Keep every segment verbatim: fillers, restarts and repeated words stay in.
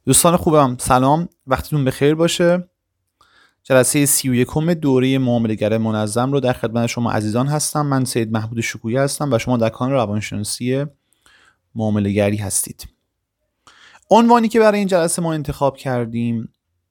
دوستان خوبم، سلام، وقتتون بخیر باشه. جلسه سی و یکم دوره معامله‌گر منظم رو در خدمت شما عزیزان هستم. من سید محمود شکویی هستم و شما در کانال روانشناسی معامله‌گری هستید. عنوانی که برای این جلسه ما انتخاب کردیم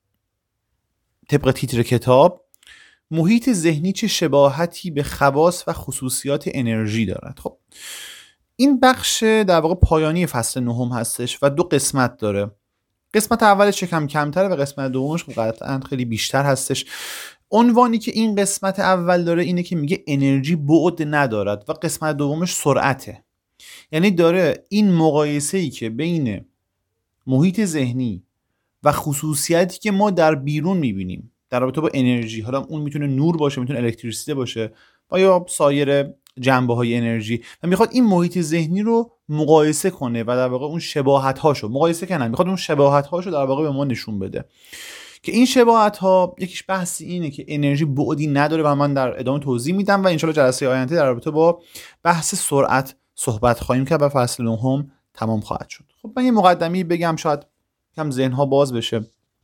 طبق تیتر کتاب، محیط ذهنی چه شباهتی به خواص و خصوصیات انرژی دارد. خب این بخش در واقع پایانی فصل نهم هستش و دو قسمت داره. قسمت اولش کم کمتره و قسمت دومش قطعاً خیلی بیشتر هستش. عنوانی که این قسمت اول داره اینه که میگه انرژی بعد ندارد و قسمت دومش سرعته. یعنی داره این مقایسه‌ای که بین محیط ذهنی و خصوصیتی که ما در بیرون میبینیم در رابطه با انرژی، حالا اون میتونه نور باشه، میتونه الکتریسیته باشه و یا سایر جنبه‌های انرژی، و میخواد این محیط ذهنی رو مقایسه کنه و در واقع اون شباهت‌هاشو مقایسه کنه، میخواد اون شباهت‌هاشو در واقع به ما نشون بده که این شباهت‌ها یکیش بحثی اینه که انرژی بعدی نداره و من در ادامه توضیح میدم و انشالله جلسه آینده در رابطه با بحث سرعت صحبت خواهیم کرد و فصل نهم تمام خواهد شد. خب من یه مقدمه‌ای بگم شاید کم ذهن‌ها باز بشه.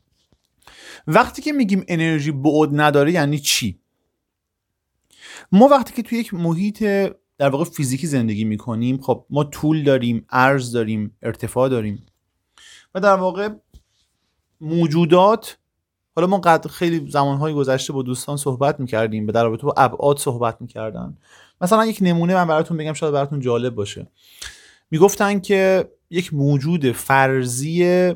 وقتی که میگیم انرژی بعد نداره یعنی چی؟ ما وقتی که توی یک محیط در واقع فیزیکی زندگی میکنیم، خب ما طول داریم، عرض داریم، ارتفاع داریم و در واقع موجودات، حالا ما قد خیلی زمانهای گذشته با دوستان صحبت میکردیم و در رابطه با ابعاد صحبت میکردن. مثلا یک نمونه من براتون بگم شاید براتون جالب باشه. میگفتن که یک موجود فرضی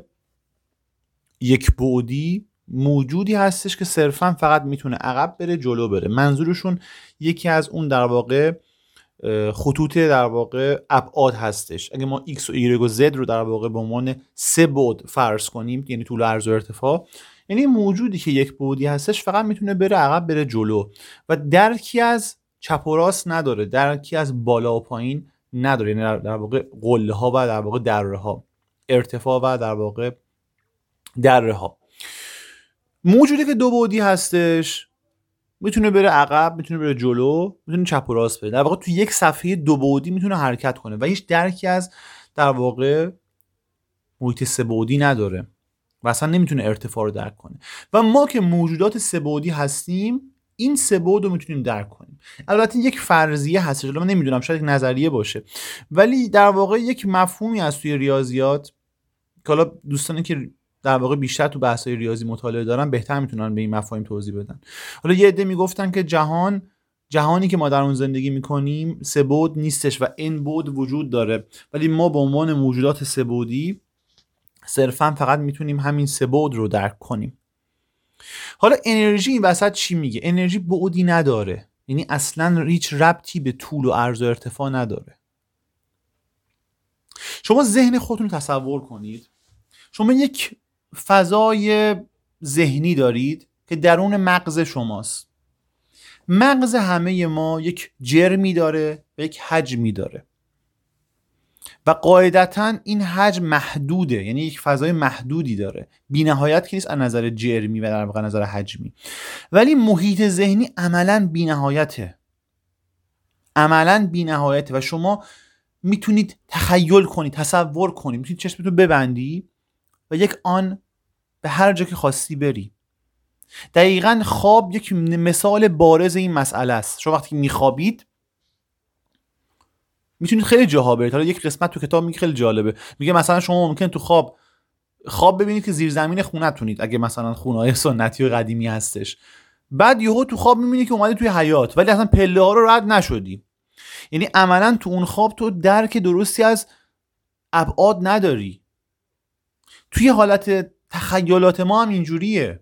یک بعدی موجودی هستش که صرفا فقط میتونه عقب بره جلو بره. منظورشون یکی از اون در واقع خطوط در واقع ابعاد هستش. اگه ما x و y و z رو در واقع به عنوان سه بعد فرض کنیم، یعنی طول، عرض و ارتفاع، یعنی موجودی که یک بعدی هستش فقط میتونه بره عقب بره جلو و درکی از چپ و راست نداره، درکی از بالا و پایین نداره، یعنی در واقع قله ها و در واقع دره ها، ارتفاع و در واقع دره ها. موجودی که دو بعدی هستش میتونه بره عقب، میتونه بره جلو، میتونه چپ و راست بره. در واقع تو یک صفحه دو بعدی میتونه حرکت کنه و هیچ درکی از در واقع محیط سه بعدی نداره و اصلا نمیتونه ارتفاع رو درک کنه. و ما که موجودات سه بعدی هستیم این سه بعد رو میتونیم درک کنیم. البته یک فرضیه هستش، من نمیدونم، شاید یک نظریه باشه، ولی در واقع یک مفهومی از توی ریاضیات که حالا دوستانی که در واقع بیشتر تو بحث‌های ریاضی مطالعه دارن بهتر میتونن به این مفاهیم توضیح بدن. حالا یه عده میگفتن که جهان جهانی که ما در اون زندگی میکنیم سه بعد نیستش و این بعد وجود داره، ولی ما به عنوان موجودات سه بعدی صرفا فقط میتونیم همین سه بعد رو درک کنیم. حالا انرژی این وسط چی میگه؟ انرژی بعدی نداره، یعنی اصلا هیچ ربطی به طول و عرض و ارتفاع نداره. شما ذهن خودتون رو تصور کنید. شما یک فضای ذهنی دارید که درون مغز شماست. مغز همه ما یک جرمی داره و یک حجمی داره و قاعدتاً این حجم محدوده، یعنی یک فضای محدودی داره، بی نهایت که نیست از نظر جرمی و در واقع نظر حجمی، ولی محیط ذهنی عملاً بی نهایته، عملاً بی نهایته و شما میتونید تخیل کنید، تصور کنید، میتونید چشمتون ببندی و یک آن به هر جا که خواستی بری. دقیقاً خواب یک مثال بارز این مسئله است. شما وقتی میخوابید میتونید خیلی جاها برید. حالا یک قسمت تو کتاب میگه خیلی جالبه، میگه مثلا شما ممکن تو خواب خواب ببینید که زیر زمین خونه‌تونید، اگه مثلا خونه‌های سنتی و قدیمی هستش، بعد یهو تو خواب میبینی که اومدی توی حیاط ولی اصلا پله ها رو رد نشدی. یعنی عملاً تو اون خواب تو درک درستی از ابعاد نداری. توی حالت تخیلات ما هم اینجوریه.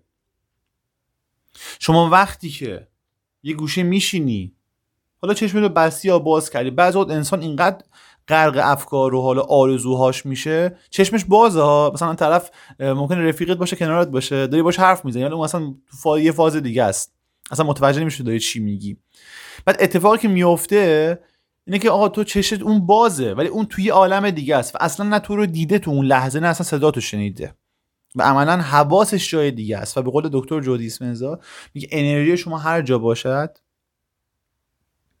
شما وقتی که یه گوشه میشینی، حالا چشمتو بستی یا باز کردی، بعضی وقت انسان اینقدر غرق افکار و حالا آرزوهاش میشه چشمش بازه ها، مثلا طرف ممکنه رفیقت باشه کنارت باشه داری باش حرف میزنی، حالا مثلا تو فاز یه فاز دیگه است، اصلا متوجه نمیشه داری چی میگی. بعد اتفاقی که میفته اینه که آقا تو چشت اون بازه ولی اون توی عالم دیگه است و اصلا نه تو رو دیده تو اون لحظه، نه اصلا صداتو شنیده و عملا حواسش جای دیگه است. و به قول دکتر جو دیسپنزا میگه انرژی شما هر جا باشد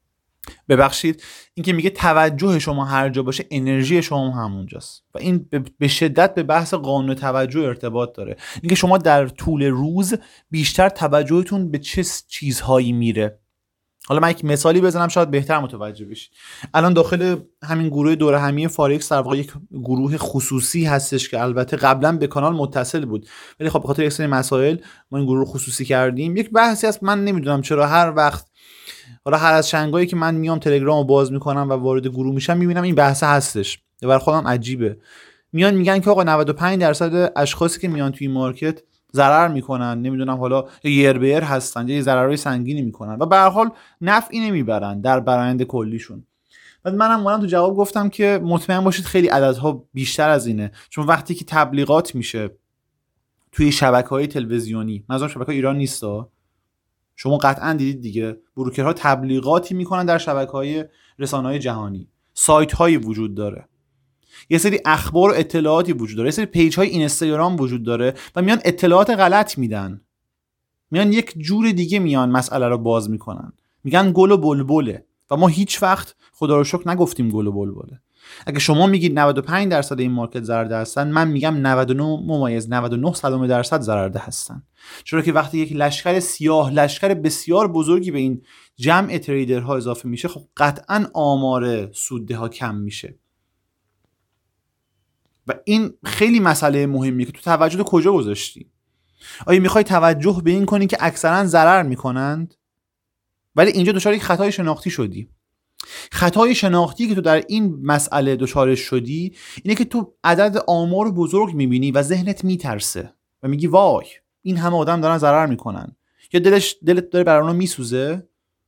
ببخشید، این که میگه توجه شما هر جا باشه انرژی شما هم همونجاست و این به شدت به بحث قانون توجه ارتباط داره. اینکه شما در طول روز بیشتر توجهتون به چه چیزهایی میره. حالا من یک مثالی بزنم شاید بهتر متوجه بشید. الان داخل همین گروه دوره همی فارکس در واقع یک گروه خصوصی هستش که البته قبلا به کانال متصل بود، ولی خب به خاطر یک سری مسائل ما این گروه رو خصوصی کردیم. یک بحثی هست، من نمیدونم چرا هر وقت حالا هر از چنگایی که من میام تلگرامو باز میکنم و وارد گروه میشم میبینم این بحث هستش. برای خودم عجیبه. میان میگن که آقا نود و پنج درصد اشخاصی که میان توی مارکت ضرر میکنن، نمیدونم حالا یربیر هستن یا ضررهای سنگینی میکنن و به هر حال نفعی نمیبرن در برآیند کلیشون. بعد منم اومدم تو جواب گفتم که مطمئن باشید خیلی عددها بیشتر از اینه، چون وقتی که تبلیغات میشه توی شبکه‌های تلویزیونی، مثلا شبکه‌های ایران نیستا، شما قطعا دیدید دیگه، بروکرها تبلیغاتی میکنن در شبکه‌های رسانه‌های جهانی، سایت‌هایی وجود داره، یه سری اخبار و اطلاعاتی وجود داره، یه سری پیج‌های اینستاگرام وجود داره و میان اطلاعات غلط میدن، میان یک جور دیگه میان مسئله رو باز میکنن، میگن گل و بلبله و ما هیچ وقت خدا رو شکر نگفتیم گل و بلبله. اگه شما میگید نود و پنج درصد این مارکت ضررده هستن، من میگم نود و نه ممیز نود و نه صدم درصد ضررده هستن، چرا که وقتی یک لشکر سیاه، لشکر بسیار بزرگی به این جمع تریدرها اضافه میشه، خب قطعا آمار سودده ها کم میشه و این خیلی مسئله مهمیه که تو توجه تو کجا گذاشتی. آیا میخوای توجه به این کنی که اکثرا ضرر میکنند، ولی اینجا دچار یک خطای شناختی شدی. خطای شناختی که تو در این مسئله دچارش شدی اینه که تو عدد آمار بزرگ میبینی و ذهنت میترسه و میگی وای این همه آدم دارن ضرر میکنن، یا دلش دلت داره برای اونا میسوزه،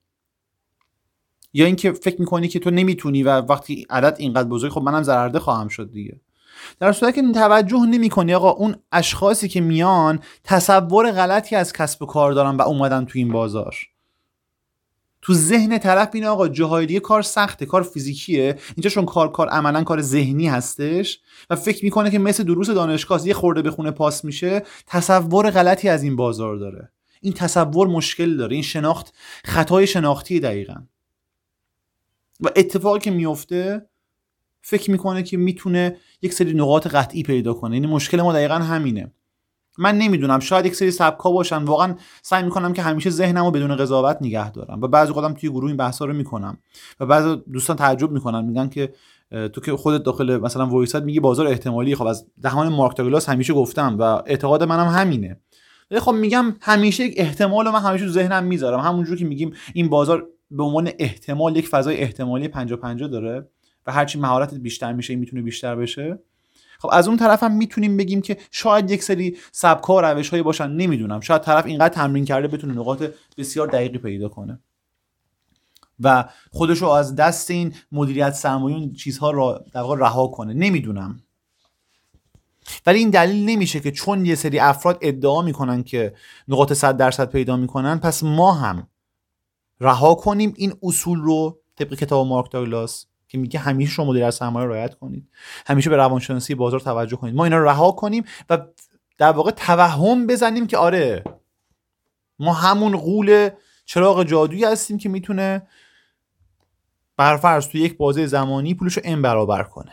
یا اینکه فکر میکنی که تو نمیتونی و وقتی عدد اینقدر بزرگ خب منم ضررده خواهم شد دیگه. در صورتی که توجه نمی‌کنی آقا اون اشخاصی که میان تصور غلطی از کسب و کار دارن و اومدن تو این بازار، تو ذهن طرف اینه آقا جاهای دیگه کار سخته، کار فیزیکیه، اینجا چون کار کار عملا کار ذهنی هستش و فکر میکنه که مثل دروس دانشگاه یه خورده به خونه پاس میشه، تصور غلطی از این بازار داره. این تصور مشکل داره، این شناخت خطای شناختی دقیقاً. و اتفاقی که میفته فکر میکنه که میتونه یک سری نقاط قطعی پیدا کنه. یعنی مشکل ما دقیقاً همینه. من نمیدونم، شاید یک سری سبکا باشن، واقعا سعی میکنم که همیشه ذهنمو بدون قضاوت نگه دارم و بعضی وقتا توی گروه این بحثا رو میکنم و بعضی دوستان تعجب میکنن، میگن که تو که خودت داخل مثلا وایسات میگی بازار احتمالی، خب از دهان مارک داگلاس همیشه گفتم و اعتقاد منم همینه، ولی خب میگم همیشه یک احتمال من همیشه تو ذهنم میذارم، همونجوری که میگیم این بازار به عنوان احتمال یک فضای احتمالی پنجاه پنجاه داره و هرچی مهارتت بیشتر میشه میتونه بیشتر بشه. خب از اون طرف هم میتونیم بگیم که شاید یک سری سبک‌ها و روش‌هایی باشن، نمیدونم، شاید طرف اینقدر تمرین کرده بتونه نقاط بسیار دقیقی پیدا کنه و خودشو از دست این مدیریت سرمایه این چیزها را در واقع رها کنه، نمیدونم. ولی این دلیل نمیشه که چون یه سری افراد ادعا میکنن که نقاط صد درصد پیدا میکنن پس ما هم رها کنیم این اصول رو طبق کتاب مارک داگلاس که میگه همیشه شما مدیریت سرمایه رعایت کنید، همیشه به روانشناسی بازار توجه کنید، ما اینا رو رها کنیم و در واقع توهم بزنیم که آره ما همون غول چراغ جادویی هستیم که میتونه بر فرض توی یک بازه زمانی پولشو ان برابر کنه.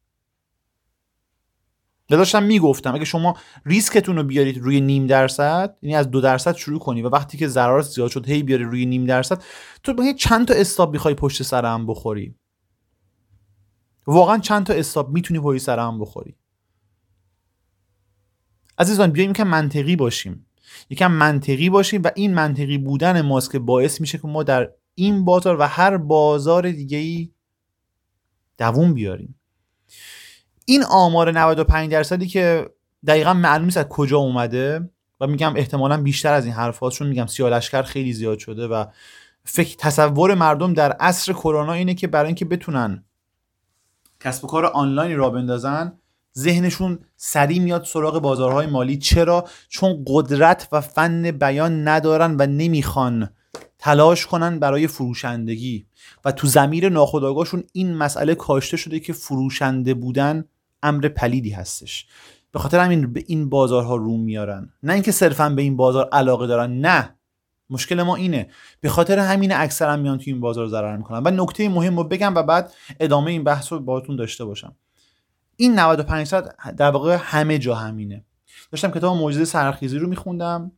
داشتم میگفتم اگه شما ریسکتون رو بیارید روی نیم درصد، یعنی از دو درصد شروع کنی و وقتی که ضررات زیاد شد هی بیاری روی نیم درصد، تو با چند تا استاپ میخوای پشت سر هم بخوری؟ واقعا چند تا استاپ میتونی پشت سر هم بخوری؟ عزیزان بیایم یکم منطقی باشیم، یکم منطقی باشیم و این منطقی بودن ماست که باعث میشه که ما در این بازار و هر بازار دیگه‌ای دووم بیاریم. این آمار نود و پنج درصدی که دقیقاً معلوم نیست از کجا اومده و میگم احتمالاً بیشتر از این حرفاست، چون میگم سیاه لشکر خیلی زیاد شده و فکر تصور مردم در عصر کرونا اینه که برای اینکه بتونن کسب و کار آنلاین را بندازن ذهنشون سریع میاد سراغ بازارهای مالی. چرا؟ چون قدرت و فن بیان ندارن و نمیخوان تلاش کنن برای فروشندگی و تو ضمیر ناخودآگاهشون این مسئله کاشته شده که فروشنده بودن امر پلیدی هستش. به خاطر همین به این بازارها رو میارن، نه اینکه صرفا به این بازار علاقه دارن، نه، مشکل ما اینه، به خاطر همین اکثرا میان تو این بازار ضرر میکنن. و نکته مهم رو بگم و بعد ادامه این بحث رو باهاتون داشته باشم. این نود و پنج درصد در واقع همه جا همینه. داشتم کتاب معجزه سحرخیزی رو میخوندم،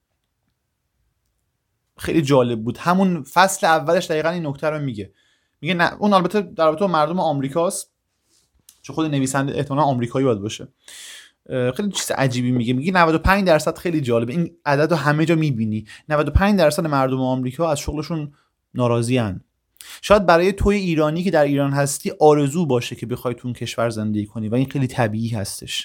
خیلی جالب بود. همون فصل اولش دقیقاً این نکته رو میگه. میگه نه اون البته در رابطه با مردم آمریکاست، چون خود نویسنده احتمالاً آمریکایی باید باشه. خیلی چیز عجیبی میگه. میگه نود و پنج درصد خیلی جالبه، این عدد رو همه جا میبینی. نود و پنج درصد مردم آمریکا از شغلشون ناراضی‌ان. شاید برای توی ایرانی که در ایران هستی آرزو باشه که بخوای تو اون کشور زندگی کنی و این خیلی طبیعی هستش،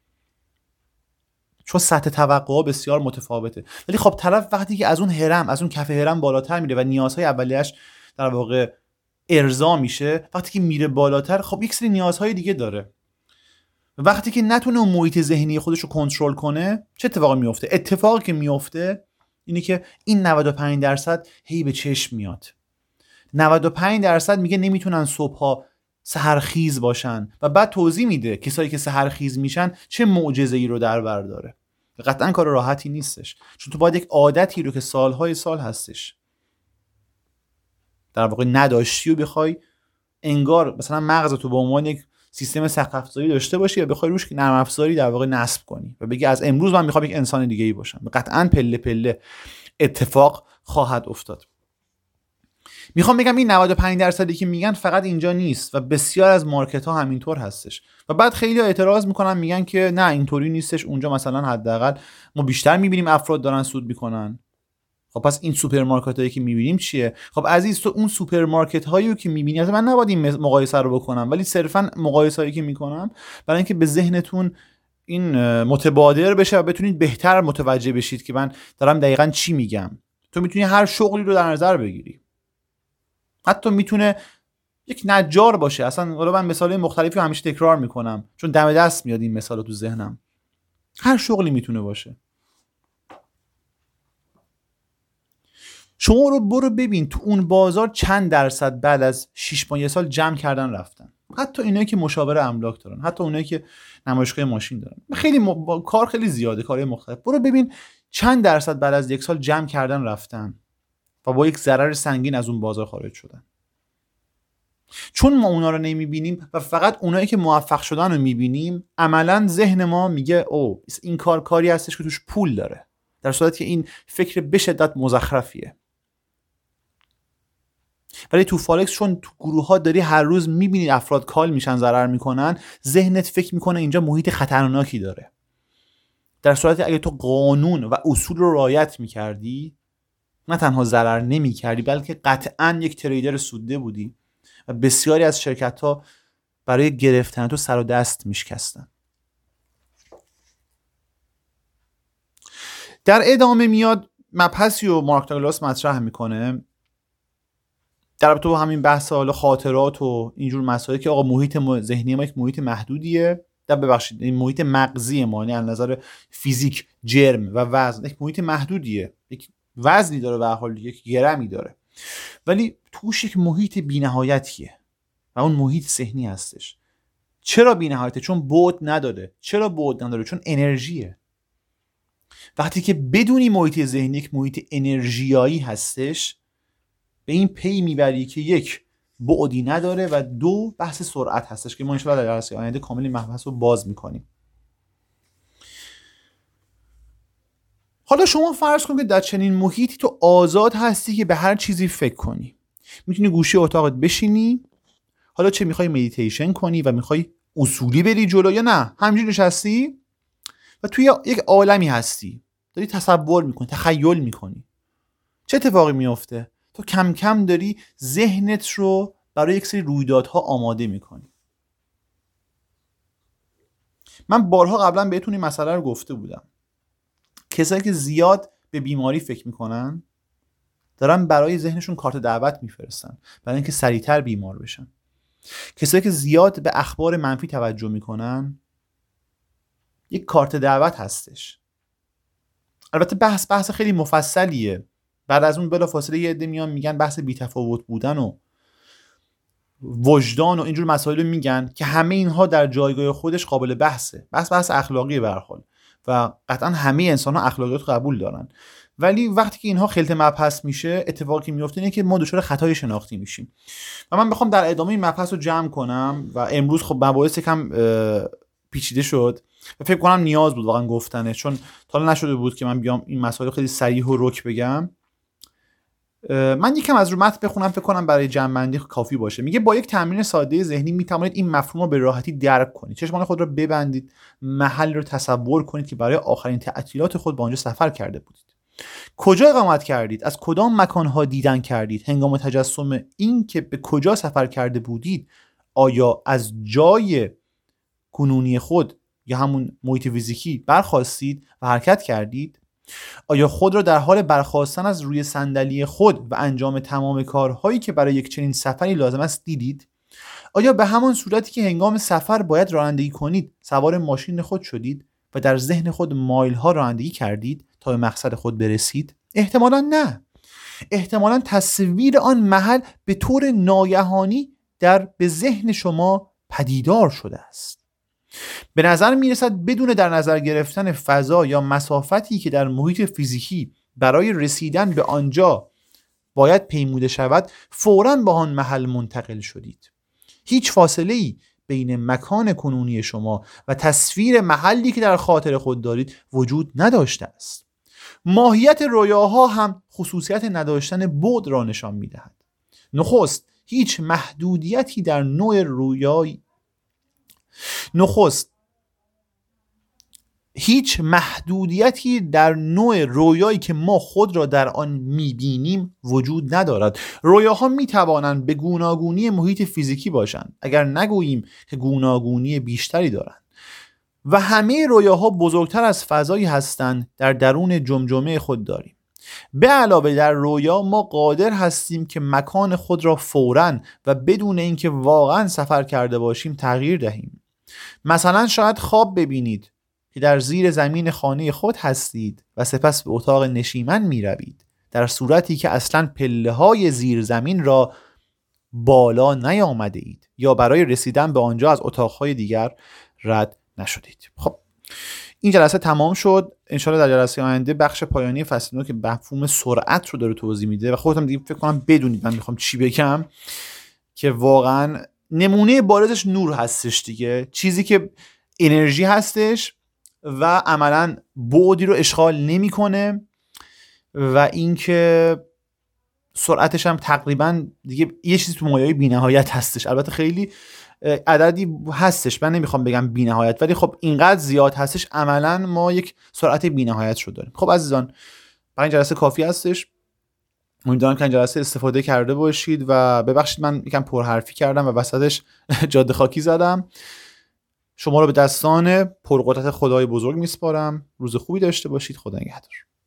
چون سطح توقعها بسیار متفاوته. ولی خب طرف وقتی که از اون هرم، از اون کف هرم بالاتر میره و نیازهای اولیه‌اش در واقع ارضا میشه، وقتی که میره بالاتر خب یک سری نیازهای دیگه داره. وقتی که نتونه اون محیط ذهنی خودش رو کنترل کنه، چه اتفاقی میفته؟ اتفاقی که میفته اینه که این نود و پنج درصد هی به چشم میاد. نود و پنج درصد میگه نمیتونن صبحها سحرخیز باشن و بعد توضیح میده کسایی که سحرخیز میشن چه معجزه‌ای رو در بر داره. قطعا کار راحتی نیستش، چون تو باید یک عادتی رو که سالهای سال هستش در واقع نداشتی و بخوای انگار مثلا مغزتو به عنوان یک سیستم سقف افزاری داشته باشی و بخوای روش نرم افزاری در واقع نصب کنی و بگی از امروز من میخوام یک انسان دیگه ای باشم. قطعا پله پله اتفاق خواهد افتاد. میخوام بگم این نود و پنج درصدی که میگن فقط اینجا نیست و بسیار از مارکت ها همینطور هستش. و بعد خیلی ها اعتراض میکنن، میگن که نه اینطوری نیستش، اونجا مثلا حداقل ما بیشتر میبینیم افراد دارن سود میکنن. خب پس این سوپرمارکت هایی که میبینیم چیه؟ خب عزیز تو اون سوپرمارکت هایی که میبینی، من نباید این مقایسه رو بکنم، ولی صرفا مقایسه هایی که میکنم برای اینکه به ذهنتون این متبادر بشه و بتونید بهتر متوجه بشید که من دارم دقیقاً چی میگم. تو میتونی هر شغلی رو در نظر بگیری، حتی میتونه یک نجار باشه. اصلا حالا من مثالای مختلفی رو همیشه تکرار میکنم چون دم دست میاد این مثال تو ذهنم. هر شغلی میتونه باشه. شما رو برو ببین تو اون بازار چند درصد بعد از شش ماه یه سال جمع کردن رفتن. حتی اینایی که مشاور املاک دارن، حتی اونایی که نمایشگاه ماشین دارن، خیلی م... کار خیلی زیاده، کارهای مختلف. برو ببین چند درصد بعد از یک سال جمع کردن رفتن و با یک ضرر سنگین از اون بازار خارج شدن. چون ما اونا رو نمیبینیم و فقط اونایی که موفق شدن رو میبینیم، عملا ذهن ما میگه او این کار کاری هستش که توش پول داره، در صورتی که این فکر به شدت مزخرفیه. ولی تو فالکس چون تو گروه ها داری هر روز میبینی افراد کال میشن، ضرر میکنن، ذهنت فکر میکنه اینجا محیط خطرناکی داره، در صورتی اگه تو قانون و اصول رو رعایت میکردی نه تنها ضرر نمیکردی بلکه قطعا یک تریدر سوده بودی و بسیاری از شرکت ها برای گرفتن تو سر و دست میشکستن. در ادامه میاد مبحثی و مارک داگلاس مطرح میکنه در رابطه با همین بحث حالا خاطرات و اینجور مسائل که آقا محیط ذهنی ما یک محیط محدودیه، در ببخشید این محیط مغزی ما یعنی از نظر فیزیک جرم و وزن یک محیط محدودیه، یک وزنی داره و حال یک گرمی داره، ولی توش یک محیط بی‌نهایتیه و اون محیط ذهنی هستش. چرا بی‌نهایته؟ چون بعد نداره. چرا بعد نداره؟ چون انرژیه. وقتی که بدونی محیط ذهنی یک محیط انرژیایی هستش، به این پی میبری که یک بعدی نداره و دو بحث سرعت هستش که ما انشاءالله در جلسه آینده کامل این مبحث رو باز میکنیم. حالا شما فرض کن که در چنین محیطی تو آزاد هستی که به هر چیزی فکر کنی. میتونی گوشه اتاقت بشینی، حالا چه میخوای مدیتیشن کنی و میخوای اصولی بری جلو یا نه همینجوری نشستی و توی یک عالمی هستی، داری تصور میکنی، تخیل میکنی. چه اتفاقی میفته؟ تو کم کم داری ذهنت رو برای یک سری رویدادها آماده میکنی. من بارها قبلا بهتون این مسئله رو گفته بودم. کسایی که زیاد به بیماری فکر میکنن دارن برای ذهنشون کارت دعوت میفرستن برای اینکه سریعتر بیمار بشن. کسایی که زیاد به اخبار منفی توجه میکنن یک کارت دعوت هستش. البته بحث بحث خیلی مفصلیه. بعد از اون بلافاصله یه عده میان میگن بحث بی‌تفاوت بودن و وجدان و اینجور مسائل رو میگن که همه اینها در جایگاه خودش قابل بحثه. بحث بحث اخلاقیه به هر حال. و قطعا همه انسان ها اخلاقیات قبول دارن، ولی وقتی که اینها خلط مبحث میشه اتفاقی که میفته اینه که ما دچار خطای شناختی میشیم. و من بخوام در ادامه این مبحث رو جمع کنم و امروز خب مباحث کم پیچیده شد و فکر کنم نیاز بود واقعا گفتنه، چون تا حالا نشده بود که من بیام این مسائل خیلی صریح و رک بگم. من یکم از رو متن بخونم، فکر کنم برای جمع‌بندی کافی باشه. میگه با یک تمرین ساده ذهنی میتوانید این مفهوم رو به راحتی درک کنید. چشمان خود را ببندید، محل رو تصور کنید که برای آخرین تعطیلات خود به آنجا سفر کرده بودید. کجا اقامت کردید؟ از کدام مکان‌ها دیدن کردید؟ هنگام تجسم این که به کجا سفر کرده بودید، آیا از جای کنونی خود یا همون محیط فیزیکی برخاستید و حرکت کردید؟ آیا خود را در حال برخاستن از روی صندلی خود و انجام تمام کارهایی که برای یک چنین سفری لازم است دیدید؟ آیا به همان صورتی که هنگام سفر باید رانندگی کنید سوار ماشین خود شدید و در ذهن خود مایل ها رانندگی کردید تا به مقصد خود برسید؟ احتمالاً نه. احتمالاً تصویر آن محل به طور ناگهانی در به ذهن شما پدیدار شده است. به نظر میرسد بدون در نظر گرفتن فضا یا مسافتی که در محیط فیزیکی برای رسیدن به آنجا باید پیموده شود، فوراً به آن محل منتقل شدید. هیچ فاصله‌ای بین مکان کنونی شما و تصویر محلی که در خاطر خود دارید وجود نداشته است. ماهیت رویاها هم خصوصیت نداشتن بعد را نشان می‌دهد. نخست هیچ محدودیتی در نوع رویایی نخست هیچ محدودیتی در نوع رویایی که ما خود را در آن می‌بینیم وجود ندارد. رویاها می‌توانند به گوناگونی محیط فیزیکی باشند، اگر نگوییم که گوناگونی بیشتری دارند، و همه رویاها بزرگتر از فضایی هستند در درون جمجمه خود داریم. به علاوه در رویا ما قادر هستیم که مکان خود را فوراً و بدون اینکه واقعاً سفر کرده باشیم تغییر دهیم. مثلا شاید خواب ببینید که در زیر زمین خانه خود هستید و سپس به اتاق نشیمن می روید، در صورتی که اصلا پله های زیر زمین را بالا نیامده اید یا برای رسیدن به آنجا از اتاقهای دیگر رد نشدید. خب این جلسه تمام شد. انشالله در جلسه آینده بخش پایانی فصل نو که مفهوم سرعت رو داره توضیح میده و خودتون دیگه فکر کنم بدونید من میخوام چی بگم، که واقعا نمونه بارزش نور هستش دیگه، چیزی که انرژی هستش و عملا بعدی رو اشغال نمیکنه و اینکه سرعتش هم تقریبا دیگه یه چیزی تو مایه‌ی بی‌نهایت هستش. البته خیلی عددی هستش، من نمیخوام بگم بی‌نهایت، ولی خب اینقدر زیاد هستش عملا ما یک سرعت بی‌نهایت رو داریم. خب عزیزان، برای این جلسه کافی هستش. امیدوارم که این جلسه استفاده کرده باشید و ببخشید من یکم پرحرفی کردم و وسطش جاده خاکی زدم. شما رو به دستان پرقدرت خدای بزرگ میسپارم. روز خوبی داشته باشید. خدا نگهدار.